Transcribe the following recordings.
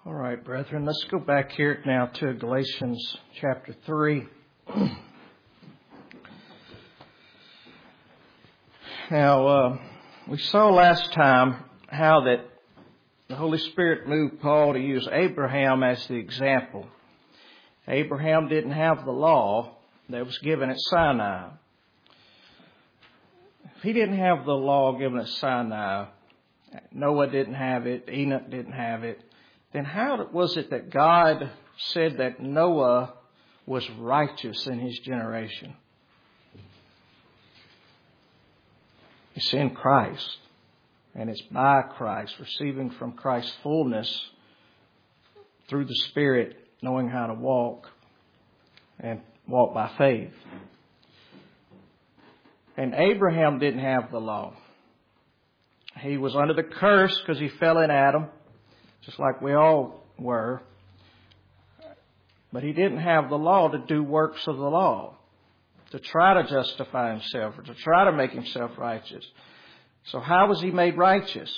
All right, brethren, let's go back here now to Galatians chapter 3. Now, we saw last time how that the Holy Spirit moved Paul to use Abraham as the example. Abraham didn't have the law that was given at Sinai. If he didn't have the law given at Sinai, Noah didn't have it, Enoch didn't have it, then how was it that God said that Noah was righteous in his generation? It's in Christ. And it's by Christ, receiving from Christ's fullness through the Spirit, knowing how to walk and walk by faith. And Abraham didn't have the law. He was under the curse because he fell in Adam, just like we all were. But he didn't have the law to do works of the law, to try to justify himself or to try to make himself righteous. So how was he made righteous?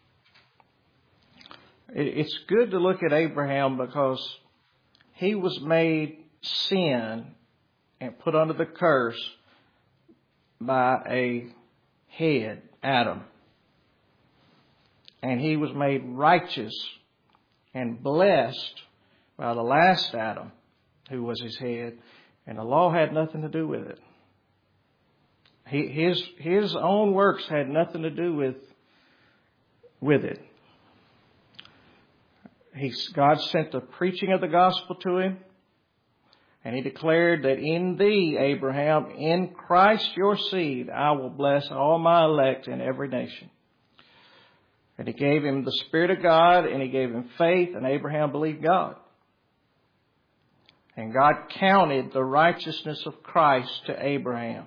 It's good to look at Abraham because he was made sin and put under the curse by a head, Adam. And he was made righteous and blessed by the last Adam, who was his head. And the law had nothing to do with it. His own works had nothing to do with it. God sent the preaching of the gospel to him. And he declared that in thee, Abraham, in Christ your seed, I will bless all my elect in every nation. And he gave him the Spirit of God, and he gave him faith, and Abraham believed God. And God counted the righteousness of Christ to Abraham.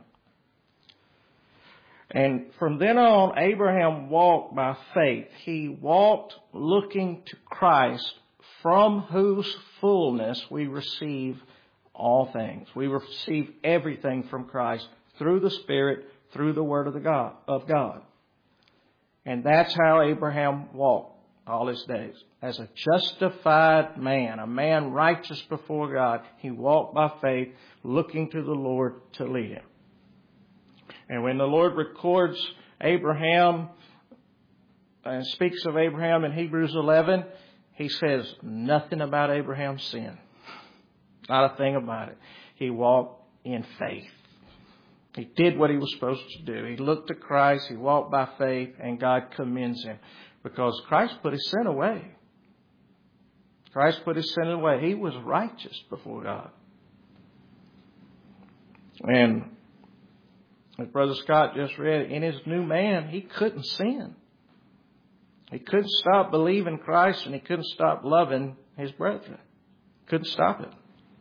And from then on, Abraham walked by faith. He walked looking to Christ, from whose fullness we receive all things. We receive everything from Christ through the Spirit, through the Word of God. And that's how Abraham walked all his days. As a justified man, a man righteous before God, he walked by faith, looking to the Lord to lead him. And when the Lord records Abraham and speaks of Abraham in Hebrews 11, he says nothing about Abraham's sin. Not a thing about it. He walked in faith. He did what he was supposed to do. He looked to Christ, he walked by faith, and God commends him. Because Christ put his sin away. Christ put his sin away. He was righteous before God. And as Brother Scott just read, in his new man, he couldn't sin. He couldn't stop believing Christ, and he couldn't stop loving his brethren. Couldn't stop it.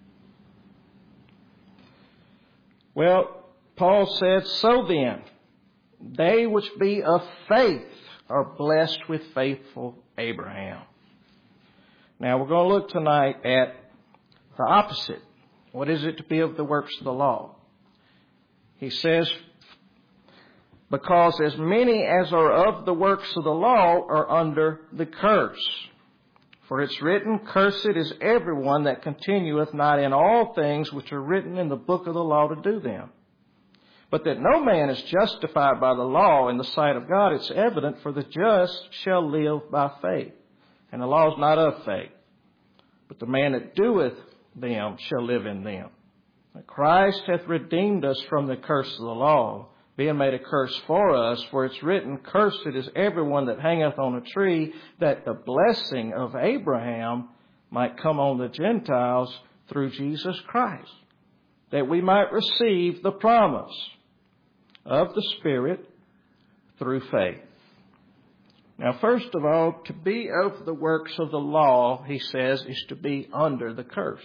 Well, Paul said, so then, they which be of faith are blessed with faithful Abraham. Now, we're going to look tonight at the opposite. What is it to be of the works of the law? He says, because as many as are of the works of the law are under the curse. For it's written, cursed is everyone that continueth not in all things which are written in the book of the law to do them. But that no man is justified by the law in the sight of God, it's evident, for the just shall live by faith. And the law is not of faith, but the man that doeth them shall live in them. Christ hath redeemed us from the curse of the law, being made a curse for us, for it's written, cursed is everyone that hangeth on a tree, that the blessing of Abraham might come on the Gentiles through Jesus Christ, that we might receive the promise of the Spirit through faith. Now, first of all, to be of the works of the law, he says, is to be under the curse.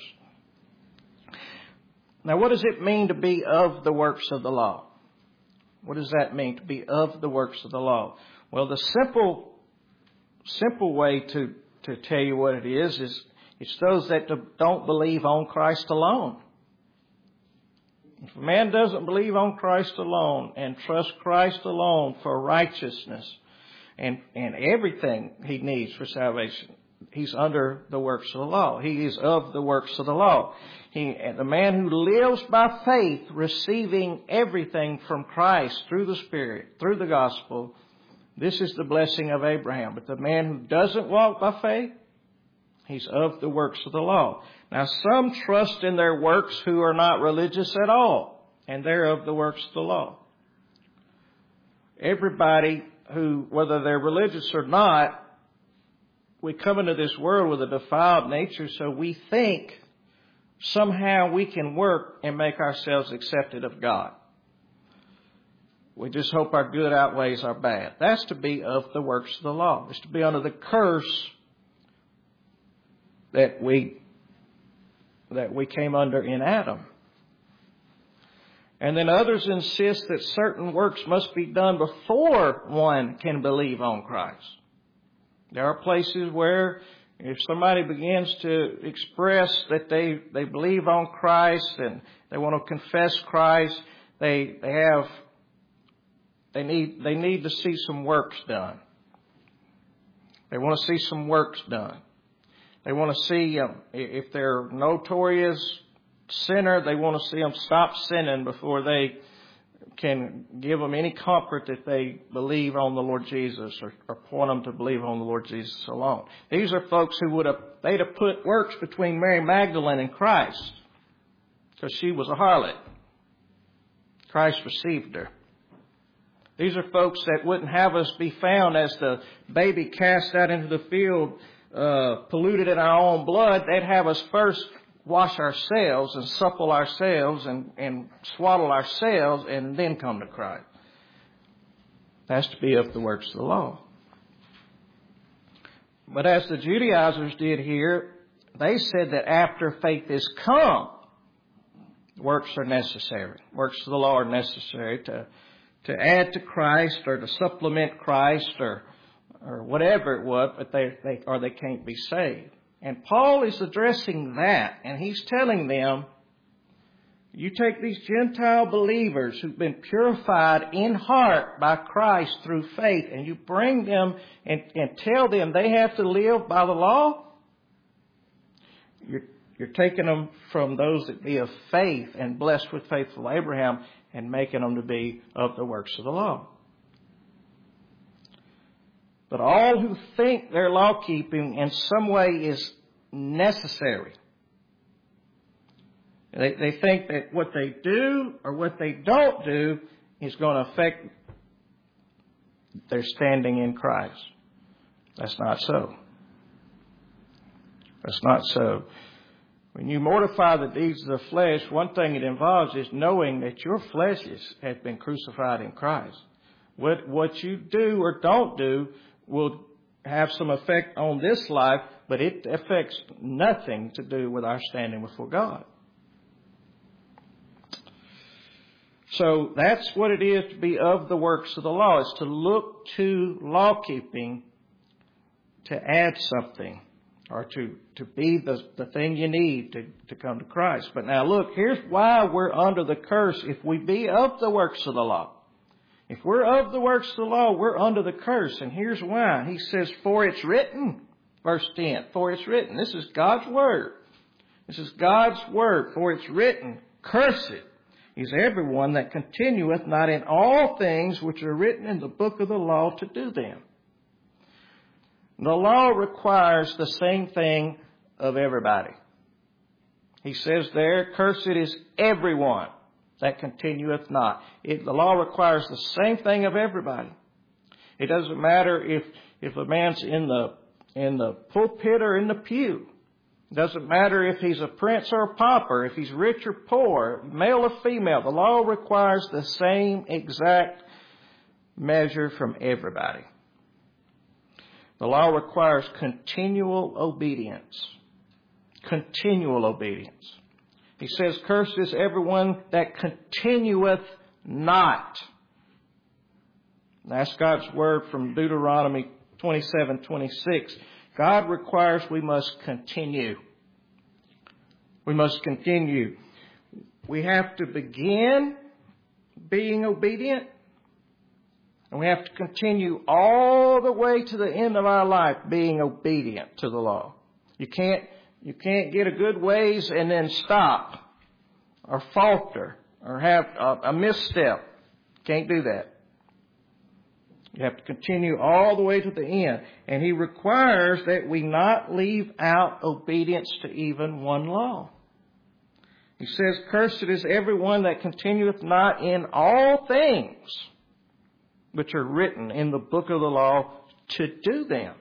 Now, what does it mean to be of the works of the law? What does that mean, to be of the works of the law? Well, the simple way to tell you what it is it's those that don't believe on Christ alone. If a man doesn't believe on Christ alone and trust Christ alone for righteousness and everything he needs for salvation, he's under the works of the law. He is of the works of the law. The man who lives by faith, receiving everything from Christ through the Spirit, through the gospel, this is the blessing of Abraham. But the man who doesn't walk by faith, he's of the works of the law. Now, some trust in their works who are not religious at all, and they're of the works of the law. Everybody who, whether they're religious or not, we come into this world with a defiled nature, so we think somehow we can work and make ourselves accepted of God. We just hope our good outweighs our bad. That's to be of the works of the law. It's to be under the curse that we came under in Adam. And then others insist that certain works must be done before one can believe on Christ. There are places where if somebody begins to express that they believe on Christ and they want to confess Christ, they need to see some works done. They want to see some works done. They want to see, if they're a notorious sinner, they want to see them stop sinning before they can give them any comfort that they believe on the Lord Jesus or point them to believe on the Lord Jesus alone. These are folks who they'd have put works between Mary Magdalene and Christ because she was a harlot. Christ received her. These are folks that wouldn't have us be found as the baby cast out into the field, polluted in our own blood. They'd have us first wash ourselves and supple ourselves and swaddle ourselves and then come to Christ. That's to be of the works of the law. But as the Judaizers did here, they said that after faith is come, works are necessary. Works of the law are necessary to add to Christ or to supplement Christ or whatever it was, but they can't be saved. And Paul is addressing that, and he's telling them, you take these Gentile believers who've been purified in heart by Christ through faith, and you bring them and tell them they have to live by the law. You're taking them from those that be of faith and blessed with faithful Abraham and making them to be of the works of the law. But all who think their law keeping in some way is necessary. They think that what they do or what they don't do is going to affect their standing in Christ. That's not so. That's not so. When you mortify the deeds of the flesh, one thing it involves is knowing that your flesh has been crucified in Christ. What you do or don't do will have some effect on this life, but it affects nothing to do with our standing before God. So that's what it is to be of the works of the law. It's to look to law keeping to add something or to be the thing you need to come to Christ. But now look, here's why we're under the curse if we be of the works of the law. If we're of the works of the law, we're under the curse. And here's why. He says, for it's written, verse 10, for it's written. This is God's word. This is God's word. For it's written, cursed is everyone that continueth not in all things which are written in the book of the law to do them. The law requires the same thing of everybody. He says there, cursed is everyone that continueth not. The law requires the same thing of everybody. It doesn't matter if a man's in the pulpit or in the pew. It doesn't matter if he's a prince or a pauper, if he's rich or poor, male or female. The law requires the same exact measure from everybody. The law requires continual obedience. Continual obedience. He says, cursed is everyone that continueth not. That's God's word from Deuteronomy 27:26. God requires we must continue. We must continue. We have to begin being obedient, And we have to continue all the way to the end of our life being obedient to the law. You can't get a good ways and then stop or falter or have a misstep. Can't do that. You have to continue all the way to the end. And He requires that we not leave out obedience to even one law. He says, "Cursed is everyone that continueth not in all things which are written in the book of the law to do them."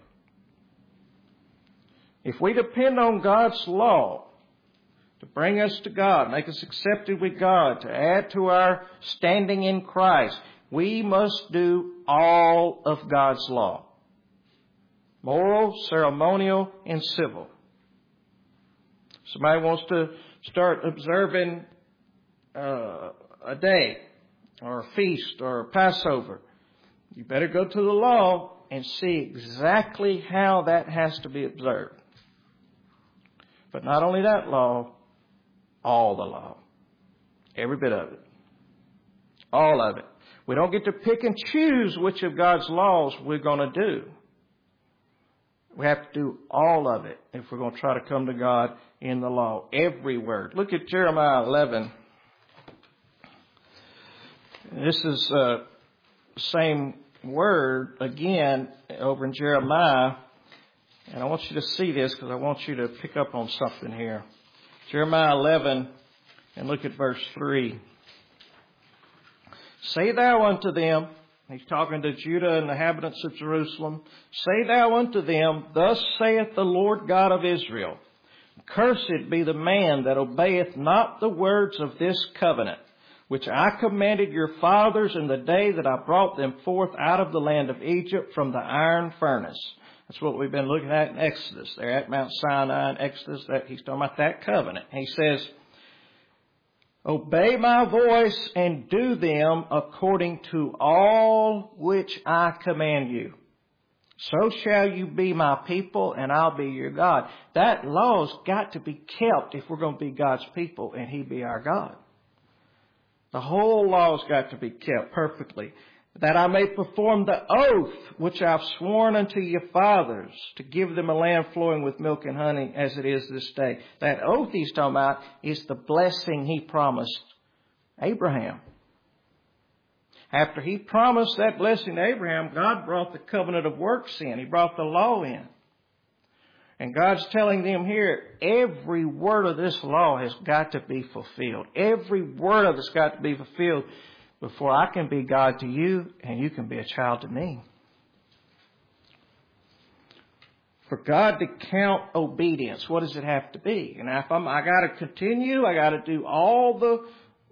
If we depend on God's law to bring us to God, make us accepted with God, to add to our standing in Christ, we must do all of God's law. Moral, ceremonial, and civil. Somebody wants to start observing a day or a feast or a Passover. You better go to the law and see exactly how that has to be observed. But not only that law, all the law. Every bit of it. All of it. We don't get to pick and choose which of God's laws we're going to do. We have to do all of it if we're going to try to come to God in the law. Every word. Look at Jeremiah 11. This is the same word again over in Jeremiah. And I want you to see this because I want you to pick up on something here. Jeremiah 11 and look at verse 3. "Say thou unto them," he's talking to Judah and the inhabitants of Jerusalem, "Say thou unto them, Thus saith the Lord God of Israel, Cursed be the man that obeyeth not the words of this covenant, which I commanded your fathers in the day that I brought them forth out of the land of Egypt from the iron furnace." That's what we've been looking at in Exodus. They're at Mount Sinai in Exodus. He's talking about that covenant. He says, "Obey my voice and do them according to all which I command you. So shall you be my people and I'll be your God." That law's got to be kept if we're going to be God's people and He be our God. The whole law's got to be kept perfectly. "That I may perform the oath which I've sworn unto your fathers, to give them a land flowing with milk and honey as it is this day." That oath he's talking about is the blessing He promised Abraham. After He promised that blessing to Abraham, God brought the covenant of works in. He brought the law in. And God's telling them here, every word of this law has got to be fulfilled. Every word of it's got to be fulfilled before I can be God to you and you can be a child to me. For God to count obedience, what does it have to be? And if I got to continue, I got to do all the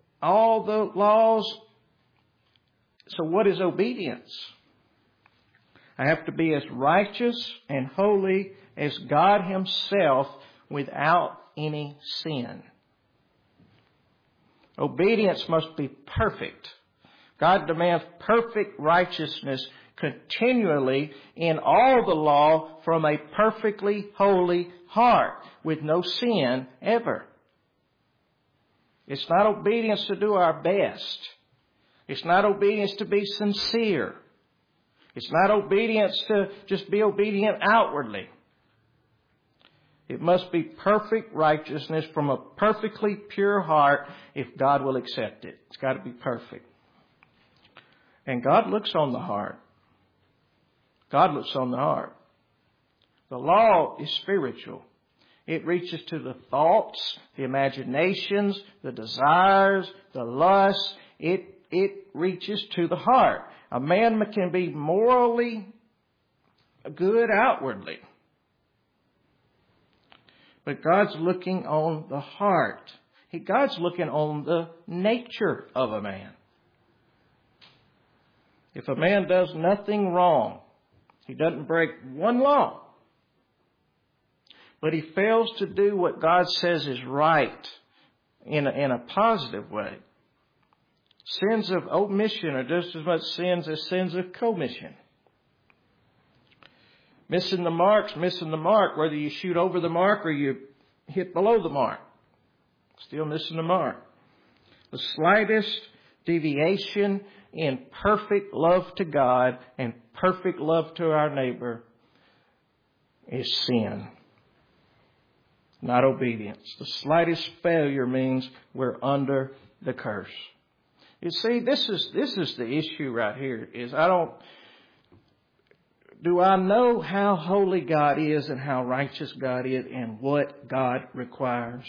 laws. So what is obedience? I have to be as righteous and holy as God Himself without any sin. Obedience must be perfect. God demands perfect righteousness continually in all the law from a perfectly holy heart with no sin ever. It's not obedience to do our best. It's not obedience to be sincere. It's not obedience to just be obedient outwardly. It must be perfect righteousness from a perfectly pure heart if God will accept it. It's got to be perfect. And God looks on the heart. God looks on the heart. The law is spiritual. It reaches to the thoughts, the imaginations, the desires, the lusts. It reaches to the heart. A man can be morally good outwardly. But God's looking on the heart. God's looking on the nature of a man. If a man does nothing wrong, he doesn't break one law, but he fails to do what God says is right in a positive way. Sins of omission are just as much sins as sins of commission. Missing the mark, whether you shoot over the mark or you hit below the mark. Still missing the mark. The slightest deviation in perfect love to God and perfect love to our neighbor is sin, not obedience. The slightest failure means we're under the curse. You see, this is the issue right here, is do I know how holy God is and how righteous God is and what God requires?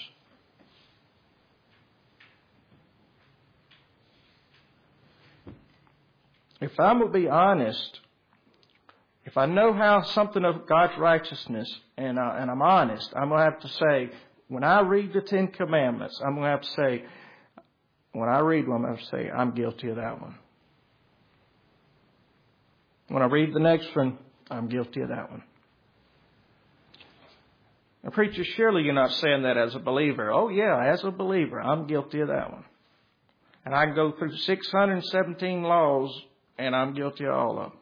If I'm going to be honest, if I know how something of God's righteousness and I'm honest, I'm going to have to say, when I read the Ten Commandments, I'm going to have to say, when I read one, I'm going to say, I'm guilty of that one. When I read the next one, I'm guilty of that one. Now, preacher, surely you're not saying that as a believer. Oh, yeah, as a believer, I'm guilty of that one. And I can go through 617 laws, and I'm guilty of all of them.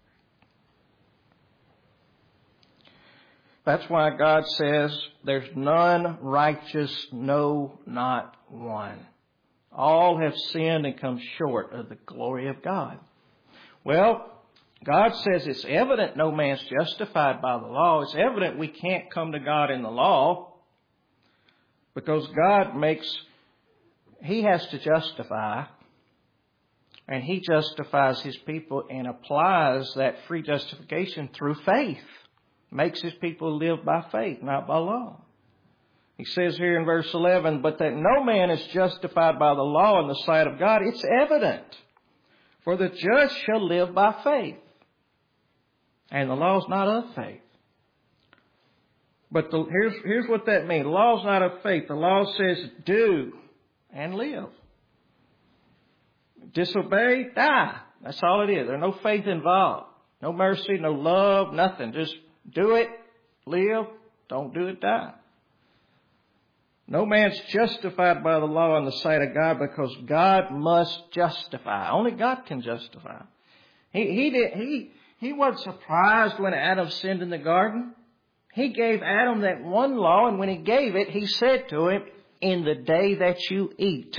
That's why God says, there's none righteous, no, not one. All have sinned and come short of the glory of God. Well, God says it's evident no man's justified by the law. It's evident we can't come to God in the law because God He has to justify, and He justifies His people and applies that free justification through faith. Makes His people live by faith, not by law. He says here in verse 11, but that no man is justified by the law in the sight of God, it's evident. For the just shall live by faith. And the law is not of faith. But here's what that means. The law is not of faith. The law says do and live. Disobey, die. That's all it is. There's no faith involved. No mercy, no love, nothing. Just do it, live. Don't do it, die. No man's justified by the law in the sight of God because God must justify. Only God can justify. He wasn't surprised when Adam sinned in the garden. He gave Adam that one law, and when He gave it, He said to him, in the day that you eat.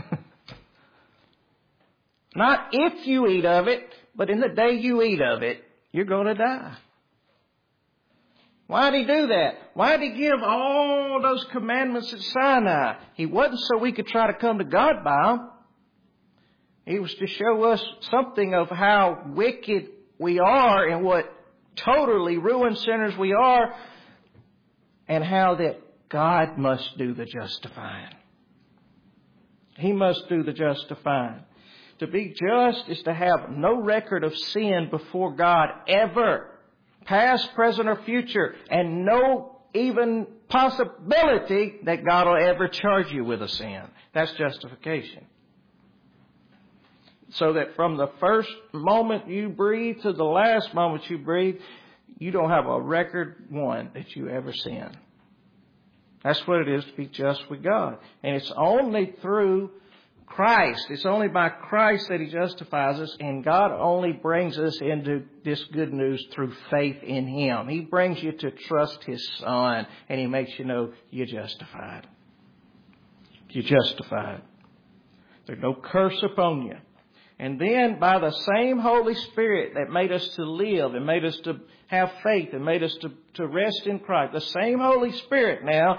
Not if you eat of it, but in the day you eat of it, you're going to die. Why did He do that? Why did He give all those commandments at Sinai? He wasn't so we could try to come to God by them. He was to show us something of how wicked we are and what totally ruined sinners we are, and how that God must do the justifying. He must do the justifying. To be just is to have no record of sin before God ever. Past, present, or future. And no even possibility that God will ever charge you with a sin. That's justification. So that from the first moment you breathe to the last moment you breathe, you don't have a record one that you ever sinned. That's what it is to be just with God. And it's only through Christ. It's only by Christ that He justifies us, and God only brings us into this good news through faith in Him. He brings you to trust His Son, and He makes you know you're justified. You're justified. There's no curse upon you. And then by the same Holy Spirit that made us to live and made us to have faith and made us to rest in Christ, the same Holy Spirit now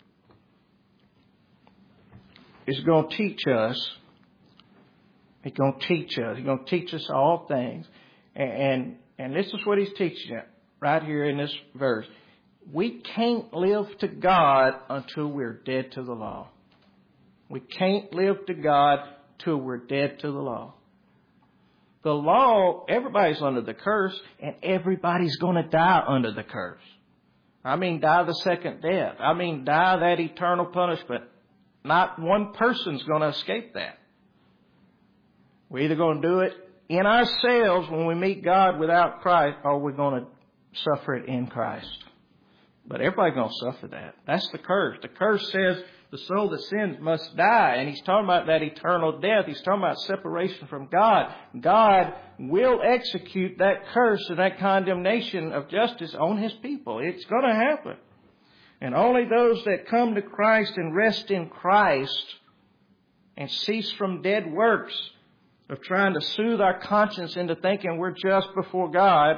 is going to teach us. He's going to teach us. He's going to teach us all things. And this is what He's teaching us right here in this verse. We can't live to God until we're dead to the law. We can't live to God till we're dead to the law. The law, everybody's under the curse, and everybody's going to die under the curse. I mean, die the second death. I mean, die that eternal punishment. Not one person's going to escape that. We're either going to do it in ourselves when we meet God without Christ, or we're going to suffer it in Christ. But everybody's going to suffer that. That's the curse. The curse says the soul that sins must die. And He's talking about that eternal death. He's talking about separation from God. God will execute that curse and that condemnation of justice on His people. It's going to happen. And only those that come to Christ and rest in Christ and cease from dead works of trying to soothe our conscience into thinking we're just before God,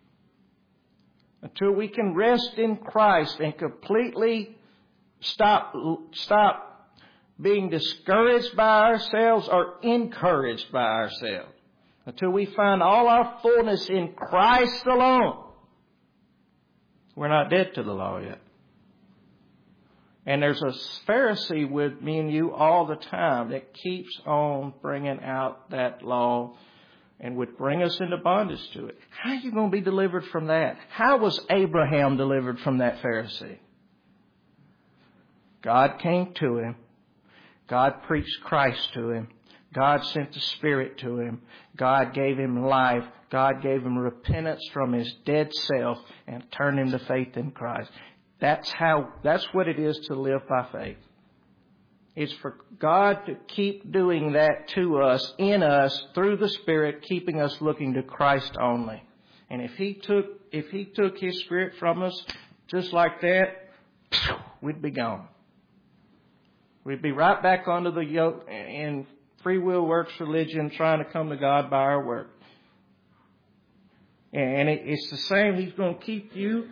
until we can rest in Christ and completely stop being discouraged by ourselves or encouraged by ourselves. Until we find all our fullness in Christ alone. We're not dead to the law yet. And there's a Pharisee with me and you all the time that keeps on bringing out that law and would bring us into bondage to it. How are you going to be delivered from that? How was Abraham delivered from that Pharisee? God came to him. God preached Christ to him. God sent the Spirit to him. God gave him life. God gave him repentance from his dead self and turned him to faith in Christ. That's what it is to live by faith. It's for God to keep doing that to us, in us, through the Spirit, keeping us looking to Christ only. And if He took His Spirit from us just like that, we'd be gone. We'd be right back under the yoke in free will works religion, trying to come to God by our work. And it's the same. He's going to keep you.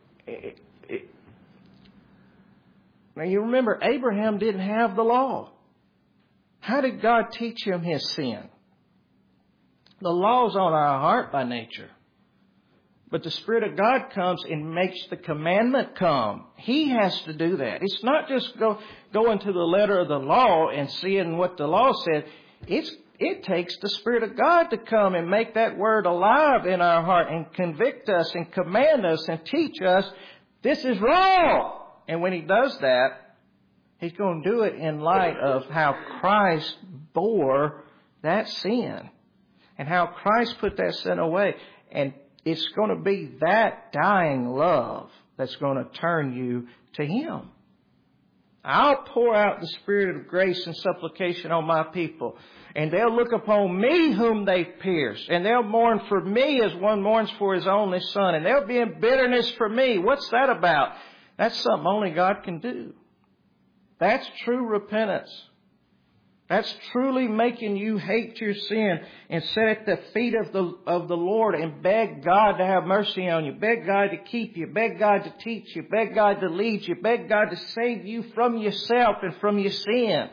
Now you remember, Abraham didn't have the law. How did God teach him his sin? The law's on our heart by nature. But the Spirit of God comes and makes the commandment come. He has to do that. It's not just going to the letter of the law and seeing what the law said. It takes the Spirit of God to come and make that word alive in our heart and convict us and command us and teach us this is wrong. And when He does that, He's going to do it in light of how Christ bore that sin and how Christ put that sin away. And it's going to be that dying love that's going to turn you to Him. I'll pour out the Spirit of grace and supplication on my people, and they'll look upon me whom they've pierced, and they'll mourn for me as one mourns for his only son, and they'll be in bitterness for me. What's that about? That's something only God can do. That's true repentance. That's truly making you hate your sin and sit at the feet of the Lord and beg God to have mercy on you. Beg God to keep you. Beg God to teach you. Beg God to lead you. Beg God to save you from yourself and from your sin.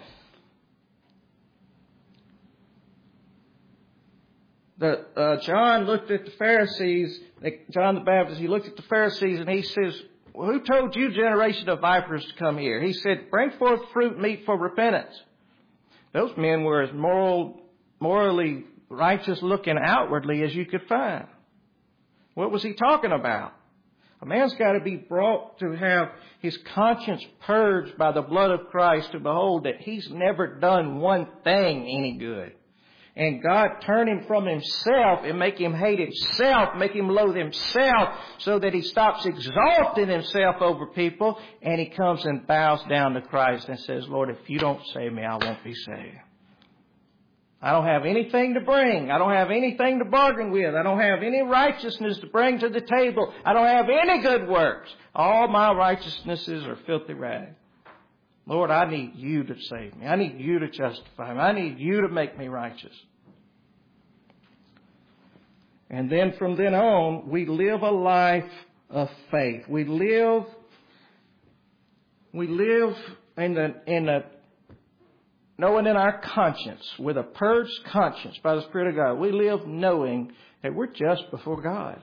John looked at the Pharisees, John the Baptist, he looked at the Pharisees and he says, well, who told you, generation of vipers, to come here? He said, bring forth fruit meet for repentance. Those men were as morally righteous looking outwardly as you could find. What was he talking about? A man's got to be brought to have his conscience purged by the blood of Christ to behold that he's never done one thing any good. And God turn him from himself and make him hate himself, make him loathe himself so that he stops exalting himself over people and he comes and bows down to Christ and says, Lord, if you don't save me, I won't be saved. I don't have anything to bring. I don't have anything to bargain with. I don't have any righteousness to bring to the table. I don't have any good works. All my righteousnesses are filthy rags. Lord, I need you to save me. I need you to justify me. I need you to make me righteous. And then from then on, we live a life of faith. We live in the knowing in our conscience, with a purged conscience by the Spirit of God. We live knowing that we're just before God.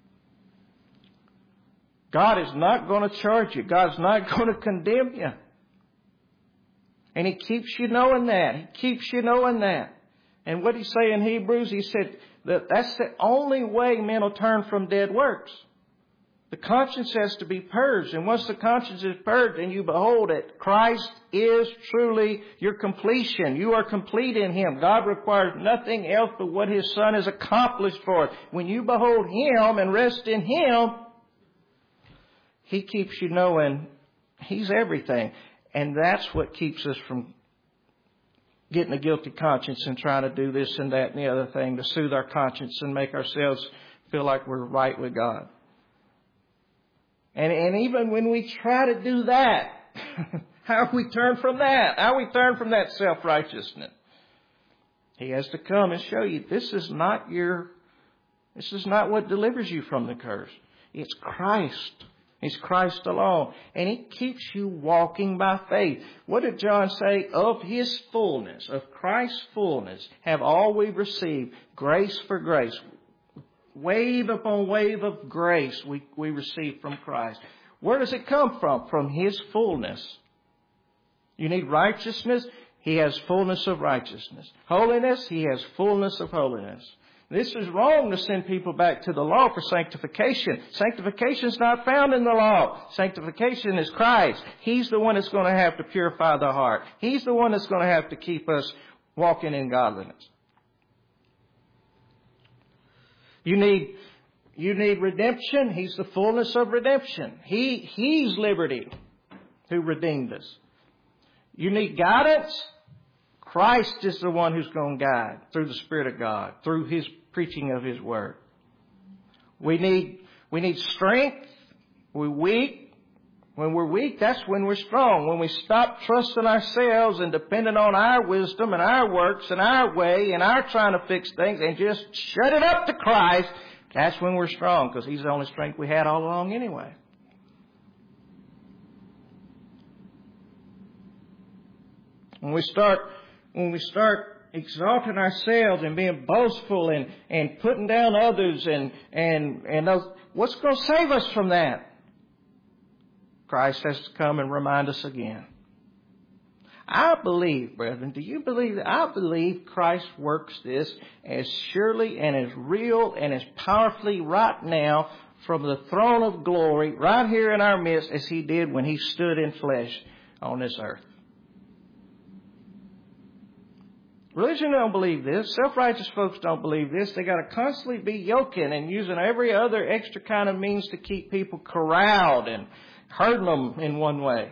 God is not going to charge you. God's not going to condemn you. And He keeps you knowing that. He keeps you knowing that. And what He say in Hebrews, He said that that's the only way men will turn from dead works. The conscience has to be purged. And once the conscience is purged and you behold it, Christ is truly your completion. You are complete in Him. God requires nothing else but what His Son has accomplished for us. When you behold Him and rest in Him, He keeps you knowing He's everything. And that's what keeps us from getting a guilty conscience and trying to do this and that and the other thing to soothe our conscience and make ourselves feel like we're right with God. And even when we try to do that, how we turn from that? How we turn from that self-righteousness? He has to come and show you this is not what delivers you from the curse. It's Christ. It's Christ alone. And He keeps you walking by faith. What did John say? Of His fullness, of Christ's fullness, have all we received, grace for grace. Wave upon wave of grace we receive from Christ. Where does it come from? From His fullness. You need righteousness? He has fullness of righteousness. Holiness? He has fullness of holiness. This is wrong to send people back to the law for sanctification. Sanctification is not found in the law. Sanctification is Christ. He's the one that's going to have to purify the heart. He's the one that's going to have to keep us walking in godliness. You need redemption. He's the fullness of redemption. He's liberty who redeemed us. You need guidance. Christ is the one who's going to guide through the Spirit of God, through His preaching of His Word. We need strength. We're weak. When we're weak, that's when we're strong. When we stop trusting ourselves and depending on our wisdom and our works and our way and our trying to fix things and just shut it up to Christ, that's when we're strong, because He's the only strength we had all along anyway. When we start exalting ourselves and being boastful and putting down others and those, what's going to save us from that? Christ has to come and remind us again. I believe, brethren, do you believe that? I believe Christ works this as surely and as real and as powerfully right now from the throne of glory right here in our midst as He did when He stood in flesh on this earth. Religion don't believe this. Self-righteous folks don't believe this. They got to constantly be yoking and using every other extra kind of means to keep people corralled and hurting them in one way.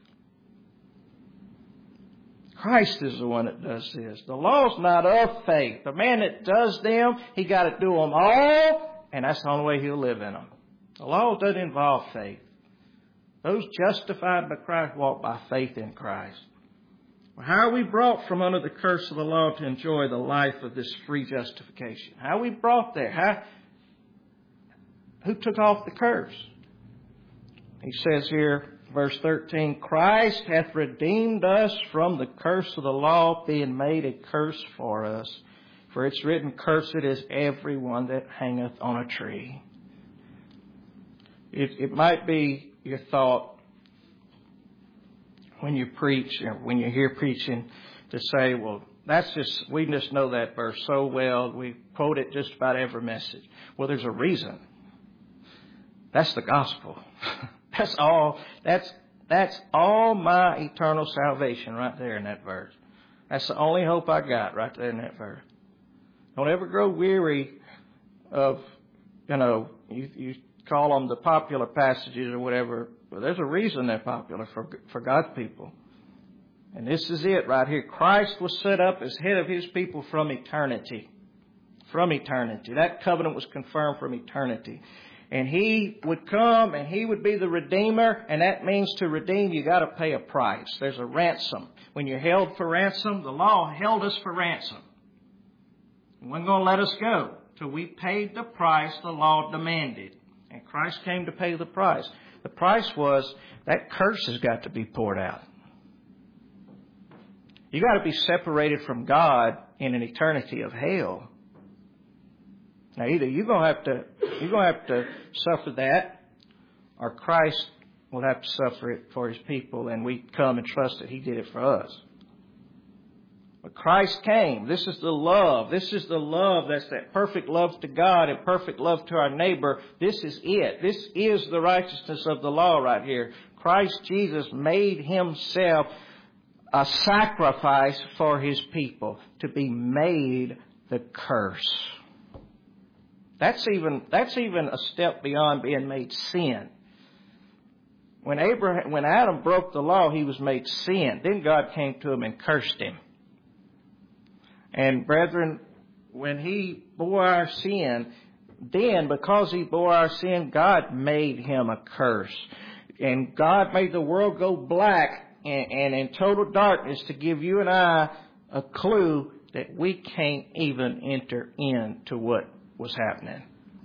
Christ is the one that does this. The law's not of faith. The man that does them, he got to do them all, and that's the only way he'll live in them. The law doesn't involve faith. Those justified by Christ walk by faith in Christ. How are we brought from under the curse of the law to enjoy the life of this free justification? How are we brought there? Who took off the curse? He says here, verse 13, Christ hath redeemed us from the curse of the law, being made a curse for us. For it's written, cursed is everyone that hangeth on a tree. It might be your thought, when you preach or when you hear preaching, to say, well, we just know that verse so well. We quote it just about every message. Well, there's a reason. That's the gospel. That's all my eternal salvation right there in that verse. That's the only hope I got right there in that verse. Don't ever grow weary of, you call them the popular passages or whatever. Well, there's a reason they're popular for God's people. And this is it right here. Christ was set up as head of His people from eternity. From eternity. That covenant was confirmed from eternity. And He would come and He would be the Redeemer. And that means to redeem, you got to pay a price. There's a ransom. When you're held for ransom, the law held us for ransom. It wasn't going to let us go till we paid the price the law demanded. And Christ came to pay the price. The price was that curse has got to be poured out. You got to be separated from God in an eternity of hell. Now, either you're gonna have to suffer that, or Christ will have to suffer it for His people, and we come and trust that He did it for us. But Christ came. This is the love. This is the love that's that perfect love to God and perfect love to our neighbor. This is it. This is the righteousness of the law right here. Christ Jesus made Himself a sacrifice for His people to be made the curse. That's even a step beyond being made sin. When Adam broke the law, he was made sin. Then God came to him and cursed him. And brethren, when He bore our sin, then because He bore our sin, God made Him a curse. And God made the world go black and in total darkness to give you and I a clue that we can't even enter into what was happening.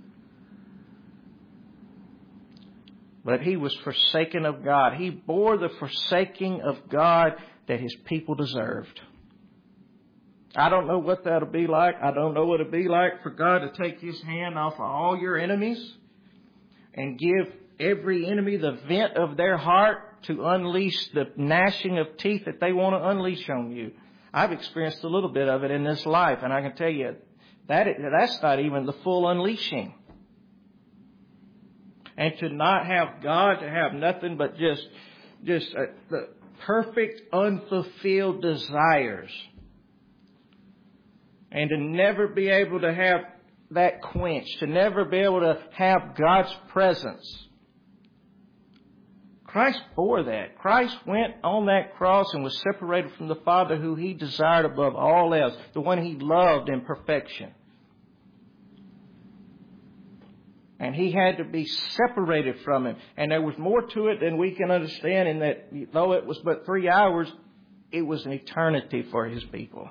But he was forsaken of God. He bore the forsaking of God that his people deserved. I don't know what that'll be like. I don't know what it'll be like for God to take his hand off of all your enemies and give every enemy the vent of their heart to unleash the gnashing of teeth that they want to unleash on you. I've experienced a little bit of it in this life, and I can tell you that's not even the full unleashing. And to not have God, to have nothing but just the perfect unfulfilled desires. And to never be able to have that quenched, to never be able to have God's presence. Christ bore that. Christ went on that cross and was separated from the Father who he desired above all else, the one he loved in perfection. And he had to be separated from him. And there was more to it than we can understand, in that though it was but 3 hours, it was an eternity for his people.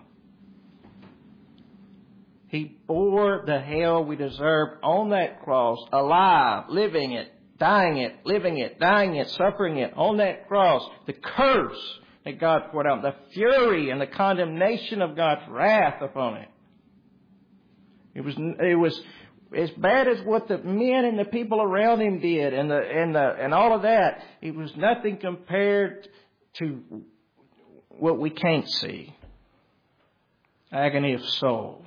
He bore the hell we deserved on that cross, alive, living it, dying it, living it, dying it, suffering it, on that cross. The curse that God poured out, the fury and the condemnation of God's wrath upon it. It was as bad as what the men and the people around him did, and all of that. It was nothing compared to what we can't see. Agony of soul.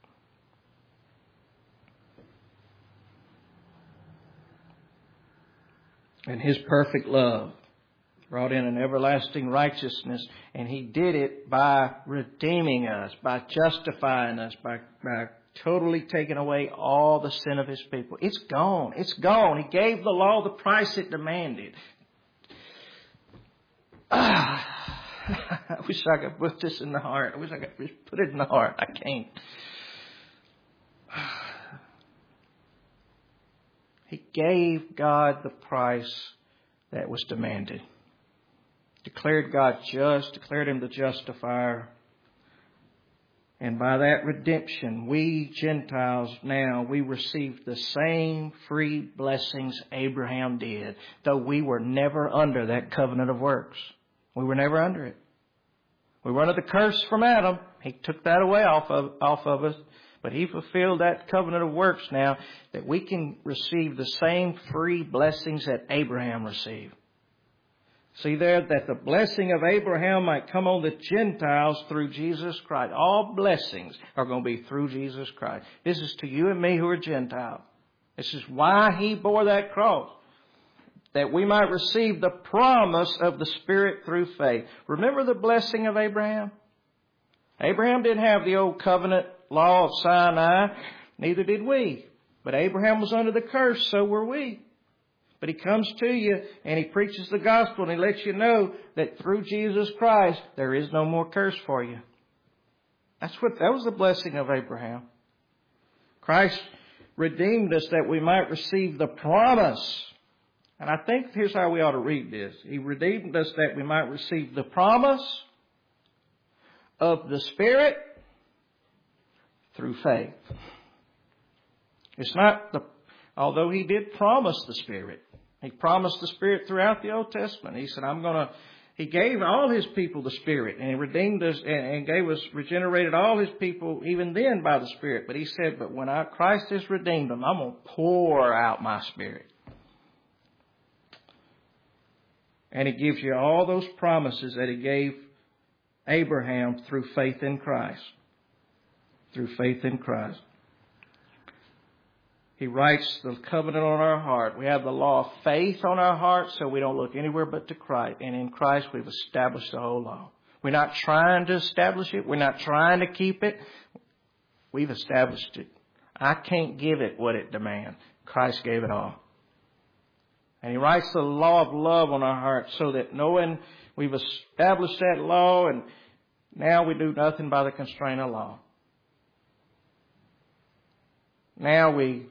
And his perfect love brought in an everlasting righteousness. And he did it by redeeming us, by justifying us, by totally taking away all the sin of his people. It's gone. It's gone. He gave the law the price it demanded. I wish I could put this in the heart. I wish I could just put it in the heart. I can't. He gave God the price that was demanded. Declared God just, declared him the justifier. And by that redemption, we Gentiles now, we received the same free blessings Abraham did, though we were never under that covenant of works. We were never under it. We were under the curse from Adam. He took that away off of us. But he fulfilled that covenant of works now, that we can receive the same free blessings that Abraham received. See there, that the blessing of Abraham might come on the Gentiles through Jesus Christ. All blessings are going to be through Jesus Christ. This is to you and me who are Gentiles. This is why he bore that cross, that we might receive the promise of the Spirit through faith. Remember the blessing of Abraham? Abraham didn't have the old covenant law of Sinai. Neither did we. But Abraham was under the curse, so were we. But he comes to you and he preaches the gospel and he lets you know that through Jesus Christ there is no more curse for you. That was the blessing of Abraham. Christ redeemed us that we might receive the promise. And I think here's how we ought to read this. He redeemed us that we might receive the promise of the Spirit through faith. It's not although he did promise the Spirit. He promised the Spirit throughout the Old Testament. He said, he gave all his people the Spirit, and he redeemed us and regenerated all his people even then by the Spirit. But he said, but when Christ has redeemed them, I'm going to pour out my Spirit. And he gives you all those promises that he gave Abraham through faith in Christ. Through faith in Christ. He writes the covenant on our heart. We have the law of faith on our heart, so we don't look anywhere but to Christ. And in Christ, we've established the whole law. We're not trying to establish it. We're not trying to keep it. We've established it. I can't give it what it demands. Christ gave it all. And he writes the law of love on our hearts so that knowing we've established that law, and now we do nothing by the constraint of law. Now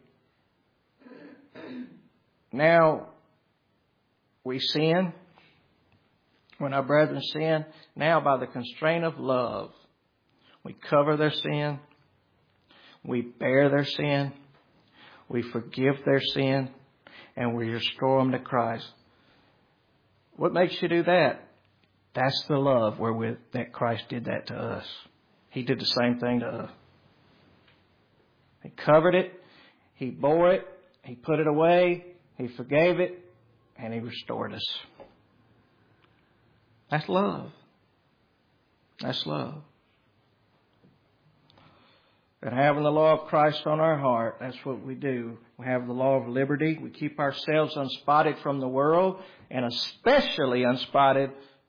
we sin. When our brethren sin, now by the constraint of love, We cover their sin. We bear their sin. We forgive their sin. And we restore them to Christ. What makes you do that? That's the love wherewith that Christ did that to us. He did the same thing to us. He covered it. He bore it. He put it away. He forgave it. And He restored us. That's love. That's love. And having the law of Christ on our heart, that's what we do. We have the law of liberty. We keep ourselves unspotted from the world, and especially unspotted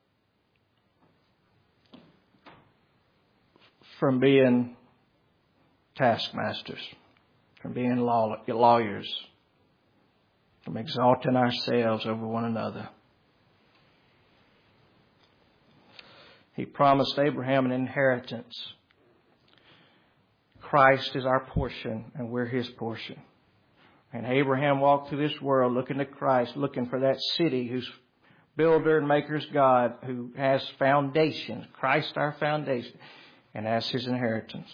from being taskmasters, from being lawyers, from exalting ourselves over one another. He promised Abraham an inheritance. Christ is our portion, and we're His portion. And Abraham walked through this world looking to Christ, looking for that city whose builder and maker's God, who has foundations. Christ our foundation. And that's His inheritance.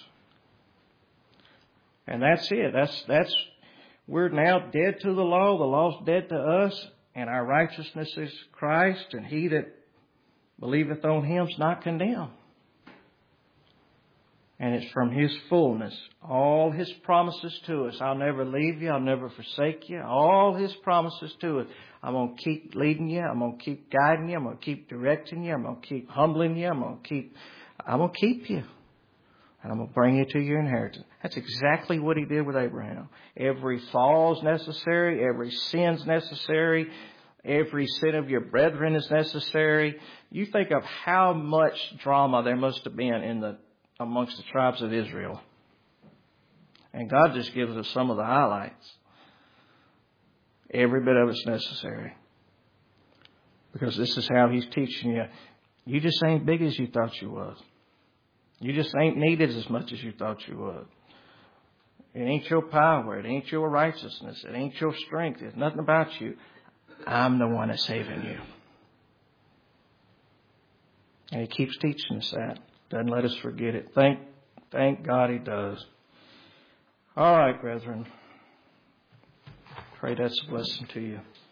And that's it. That's we're now dead to the law. The law's dead to us. And our righteousness is Christ. And he that believeth on Him is not condemned. And it's from His fullness. All His promises to us. I'll never leave you. I'll never forsake you. All His promises to us. I'm going to keep leading you. I'm going to keep guiding you. I'm going to keep directing you. I'm going to keep humbling you. I'm going to keep you. And I'm going to bring you to your inheritance. That's exactly what He did with Abraham. Every fall is necessary. Every sin is necessary. Every sin of your brethren is necessary. You think of how much drama there must have been amongst the tribes of Israel. And God just gives us some of the highlights. Every bit of it's necessary. Because this is how He's teaching you. You just ain't big as you thought you was. You just ain't needed as much as you thought you would. It ain't your power. It ain't your righteousness. It ain't your strength. It's nothing about you. I'm the one that's saving you. And He keeps teaching us that. Doesn't let us forget it. Thank God He does. All right, brethren. Pray that's a blessing to you.